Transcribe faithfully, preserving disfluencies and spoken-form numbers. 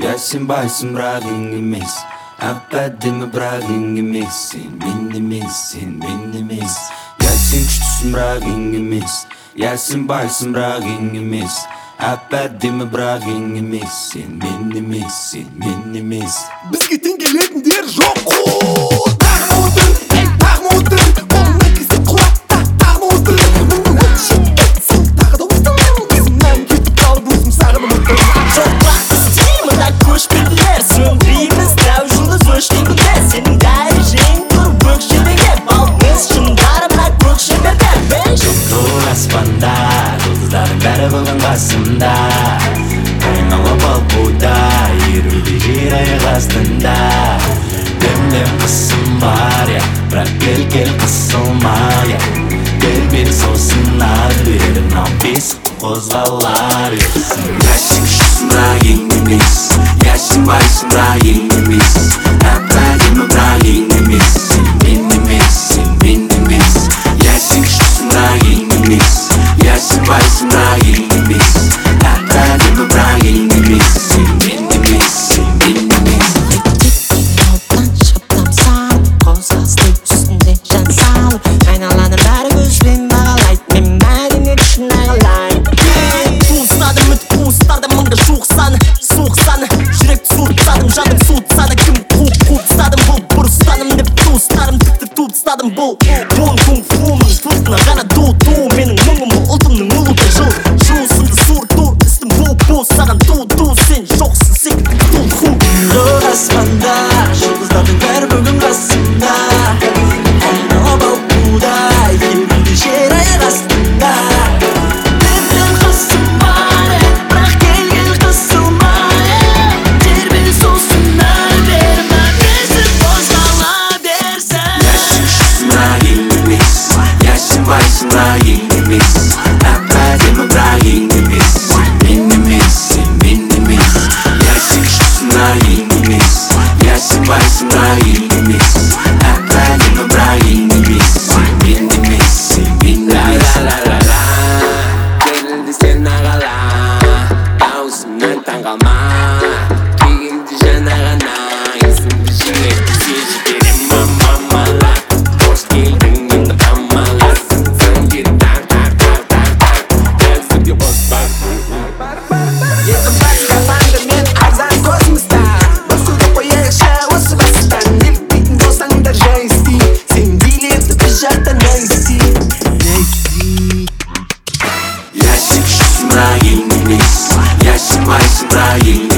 Ясен байсың бірақ ең емес, ап әдемі бірақ ең емес. Сен мен емес, сен мен емес. Ясен күштісің бірақ ең емес, ясен байсың бірақ ең емес, ап әдемі бірақ ең емес. Сен мен емес, сен мен емес. Бізге тең келетіндер жоқ қой. Тағы отыр, ей тағы отыр, қолына кесе құлатта тағы отыр. Мүмкін өтшіп кетсін, тағы да ұсталым. Кезімнен кетіп қалып өзім сағынып отыр. Жоқ істеймін да көшпенділер, сөндіреміз дәу жұлдыз өшкенде. Сенің дәрежең тұр көкшебеге, балмыз шыңдарымда көкшебеге. Жоқ аспанда, жұлдыздардың бәрі бүгін қасымда. Айналып ал бұда, еруде жер аяқ астында. Дем-дем қысым бар, я, бірақ кел кел қысылма, я. Кел бер сосын ат бер, мынау бесік қозғалар, я. Ясен күштісің бірақ ең емес, ясен байсың бірақ ең емес, ап әдемі бірақ ең емес. Сен мен емес, сен мен емес. Ясен күштісің бірақ ең емес, ясен байсың бірақ ең емес, ап әдемі бірақ ең емес. Сен мен емес, сен мен емес. Алтын шаптам салып, қозғалысты үстінде жан салып, айналаның бәрі көзбен бағалайды, мен мәдениет үшін ағалаймын. Туыстадым үміт қуыстарда мыңға жуық саны, суық саны, жүректі суыртсадым, жаным суытсады. Кім қуып қуып ұстадым, бұл бұрыстаным деп туыстарым тіпті туып ұстадым. Бұл буын кунг-фумын футына ғана ду-ду, менің мұңым ұлтымның ұлыды жыл. Жуысынды суырту, істім бұл-бұл саған ду-ду, сен жоқсың секілді тұл-ху. Жоқ аспанда, жұлдыздардың бәрі бүгін қасымда. Айналып ал бұда, еруде жер аяқ астында. Дем-дем қысым бар, бірақ кел кел қысылма. Тербел сосын ар бер, мына бесік қозғала берсін. Ясен күштісің бірақ ең емес, ясен байсың бірақ ең емес, ап әдемі бірақ ең емес. Сен мен емес, сен мен емес. Ясен күштісің бірақ ең емес, ясен байсың бірақ ең емес, ап әдемі бірақ ең емес. Сен мен емес, сен мен емес. Ла-ла-ла-ла-ла, келді сен ағала, даусыңнан таңғалма. Келгенде жаңа ғана, есімді жүректі сезіп берем мамамала. Қош келдің енді қамаласың, сан кері тар тар тар тар тар, әзірге қоспарсың. Екі басқа банды мен арзан космоста. Басуды қояйықшы осы бастан. Елікпейтін болсаңдар жай істей, сен билетті біз жақтан найси. Ясен күштісің бірақ ең емес, ясен байсың бірақ ең